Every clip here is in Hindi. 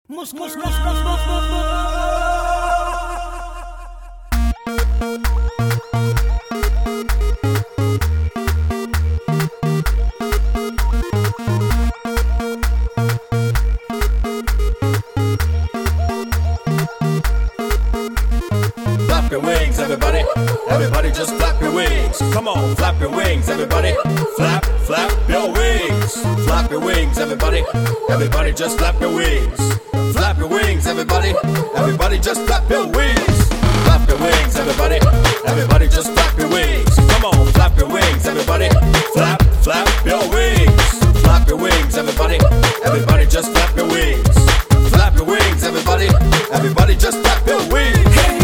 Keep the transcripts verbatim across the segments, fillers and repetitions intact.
Mus, mus, mus, mus, mus, mus, mus. Flap your wings, everybody. Everybody just flap your wings. Come on, flap your wings, everybody. Flap, flap your wings. Flap your wings, everybody. Everybody just flap your wings. Flap your wings, everybody. Everybody just flap your wings. Flap your wings, everybody. Everybody just flap your wings. Come on, flap your wings, everybody. Flap, flap your wings. Flap your wings, everybody. Everybody just flap your wings. Flap your wings, everybody. Everybody just flap your wings.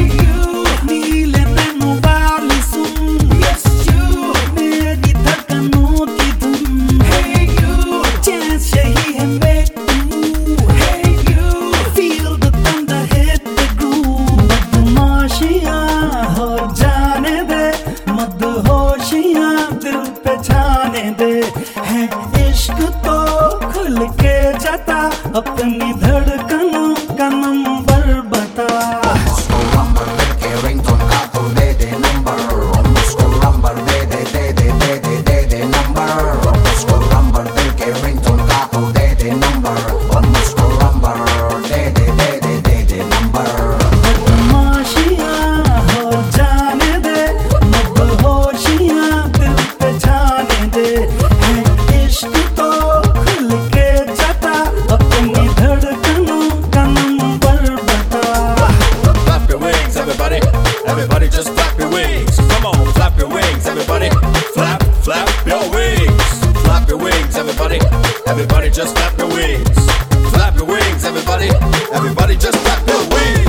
इश्क तो खुल के जाता अपनी धड़कनों का नंबर बता मुझको नंबर दे के रिंगटोन का तो दे दे नंबर मुझको नंबर दे दे दे दे दे दे दे दे नंबर मुझको नंबर दे के रिंगटोन का तो दे दे नंबर मुझको नंबर दे दे दे दे दे दे नंबर बदमाशियां हो जाने दे मदहोशियां दिल पे जाने दे इश्क तो खुल के जाता अपनी धड़कनों का नंबर बता Flap your wings, everybody. Everybody just flap your wings. Come on, flap your wings, everybody. Flap, flap your wings. Flap your wings, everybody. Everybody just flap your wings. Flap your wings, everybody. Everybody just flap your wings.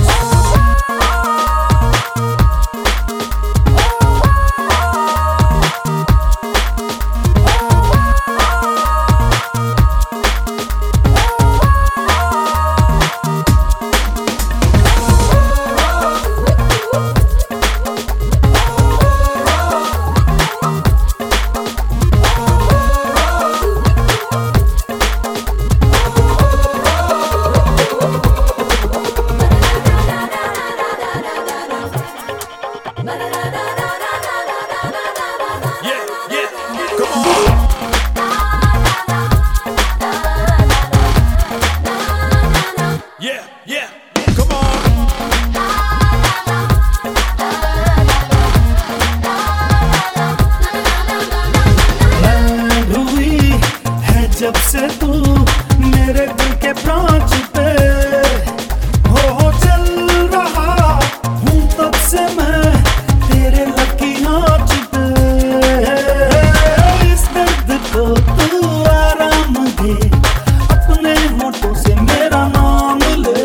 जब से तू मेरे दिल के ब्रांच पे हो हो चल रहा हूँ तब से मैं तेरे लकी नाच पे इस दर्द को तू आराम दे अपने होठों से मेरा नाम ले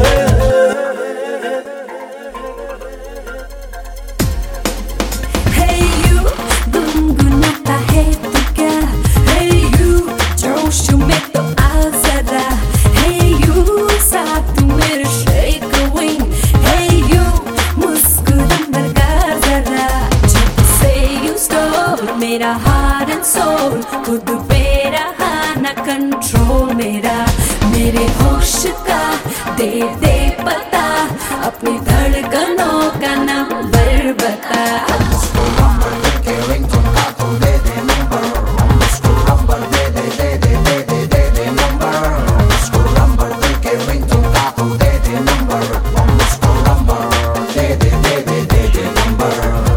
Hey you, गुनगुनाता है तू क्या? Hey you, जोश में तो आ जरा. Hey you, साथ तू मेरे shake a wing. Hey you, मुस्कुरा मरगा जरा. जब से you stole मेरा heart and soul, खुद पे रहा ना control मेरा. मेरे होश का दे दे पता, अपनी धड़कनों का नंबर बता. मुझको नंबर दे के रिंगटोन का तो दे दे नंबर मुझको नंबर दे दे दे दे दे दे दे दे नंबर मुझको नंबर दे के रिंगटोन का तो दे दे नंबर मुझको नंबर दे दे दे दे दे दे number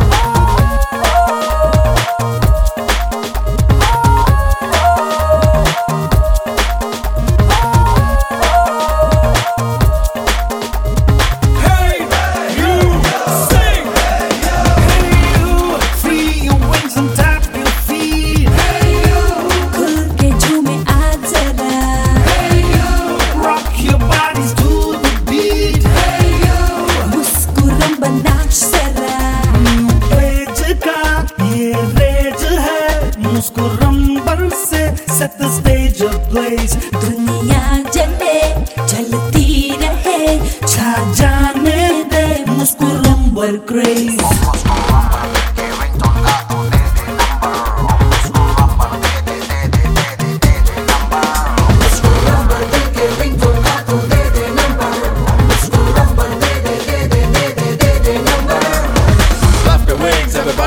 Set the stage ablaze. दुनिया जले जलती रहे, छा जाने दे मुस्कुरांबर craze. मुझको नंबर दे के रिंगटोन का तो दे दे नंबर मुझको नंबर दे दे दे दे दे दे दे नंबर मुझको नंबर दे के रिंगटोन का तो दे दे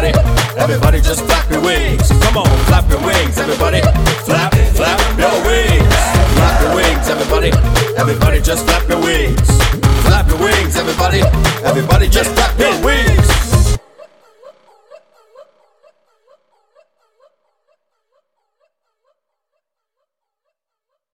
everybody. Everybody just flap your wings. Come on, flap your wings, everybody. Flap, flap your wings. Flap your wings, everybody. Everybody just flap your wings. Flap your wings, everybody. Everybody just flap your wings.